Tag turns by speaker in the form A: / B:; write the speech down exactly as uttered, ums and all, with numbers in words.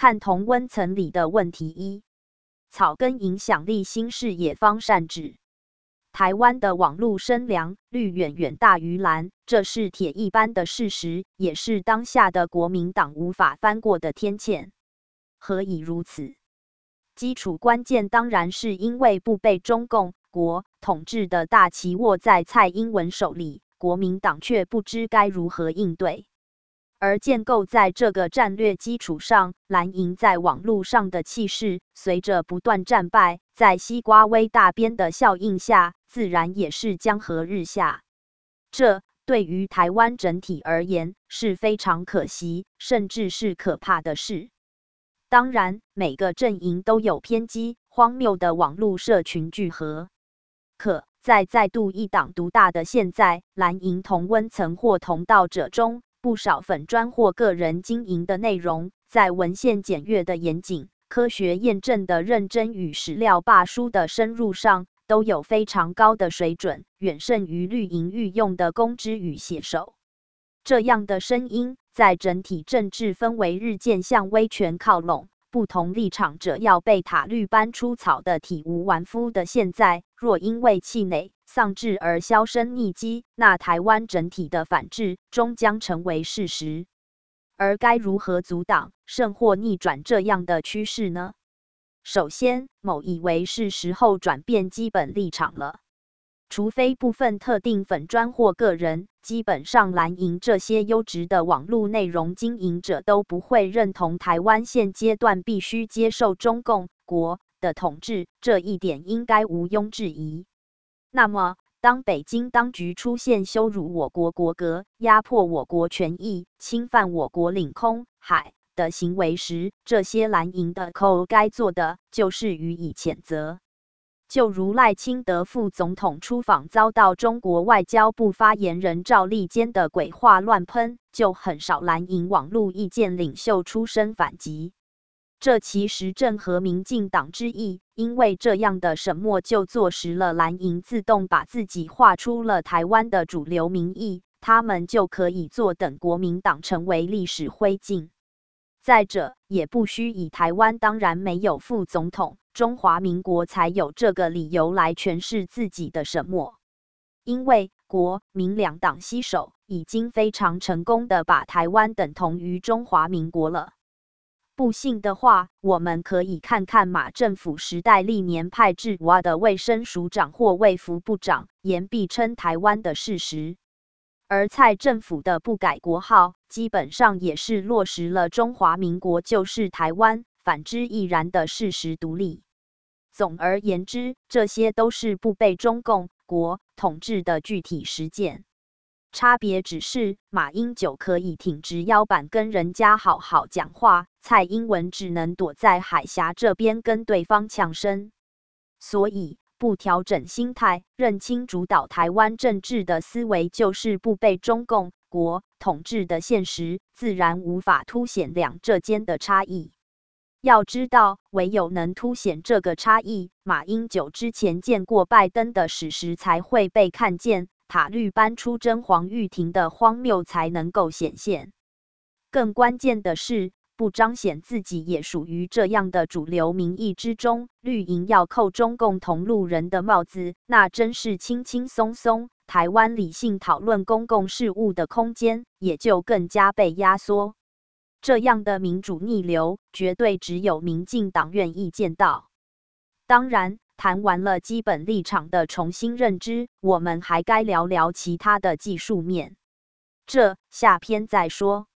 A: 和同温层里的问题一。草根影响力新视野方善治。台湾的网络声量率远远大于蓝，这是铁一般的事实，也是当下的国民党无法翻过的天堑。何以如此？基础关键当然是因为不被中共国统治的大旗握在蔡英文手里，国民党却不知该如何应对。而建构在这个战略基础上，蓝营在网络上的气势，随着不断战败，在西瓜微大边的效应下，自然也是江河日下。这对于台湾整体而言是非常可惜，甚至是可怕的事。当然，每个阵营都有偏激、荒谬的网络社群聚合。可在再度一党独大的现在，蓝营同温层或同道者中，不少粉专或个人经营的内容，在文献检阅的严谨、科学验证的认真与史料拔书的深入上，都有非常高的水准，远胜于绿营御用的公知与写手。这样的声音，在整体政治氛围日渐向威权靠拢，不同立场者要被塔绿班出草的体无完肤的现在，若因为气馁、丧志而销声匿迹，那台湾整体的反制终将成为事实。而该如何阻挡，甚或逆转这样的趋势呢？首先，某以为是时候转变基本立场了。除非部分特定粉专或个人，基本上蓝营这些优质的网络内容经营者都不会认同台湾现阶段必须接受中共国的统治，这一点应该毋庸置疑。那么，当北京当局出现羞辱我国国格、压迫我国权益、侵犯我国领空、海的行为时，这些蓝营的口该做的就是予以谴责。就如赖清德副总统出访遭到中国外交部发言人赵立坚的鬼话乱喷，就很少蓝营网络意见领袖出声反击。这其实正合民进党之意，因为这样的审默就坐实了蓝营自动把自己划出了台湾的主流民意，他们就可以坐等国民党成为历史灰烬。再者，也不需以台湾当然没有副总统，中华民国才有这个理由来诠释自己的沈默。因为国民两党携手，已经非常成功的把台湾等同于中华民国了。不信的话，我们可以看看马政府时代历年派至我的卫生署长或卫福部长，言必称台湾的事实。而蔡政府的不改国号，基本上也是落实了中华民国就是台湾，反之亦然的事实独立。总而言之，这些都是不被中共国统治的具体实践。差别只是马英九可以挺直腰板跟人家好好讲话，蔡英文只能躲在海峡这边跟对方呛声。所以，不调整心态，认清主导台湾政治的思维就是不被中共国统治的现实，自然无法凸显两者间的差异。要知道，唯有能凸显这个差异，马英九之前见过拜登的史实才会被看见，塔绿班出征黄玉婷的荒谬才能够显现。更关键的是，不彰显自己也属于这样的主流民意之中，绿营要扣中共同路人的帽子，那真是轻轻松松，台湾理性讨论公共事务的空间也就更加被压缩。这样的民主逆流，绝对只有民进党愿意见到。当然，谈完了基本立场的重新认知，我们还该聊聊其他的技术面。这下篇再说。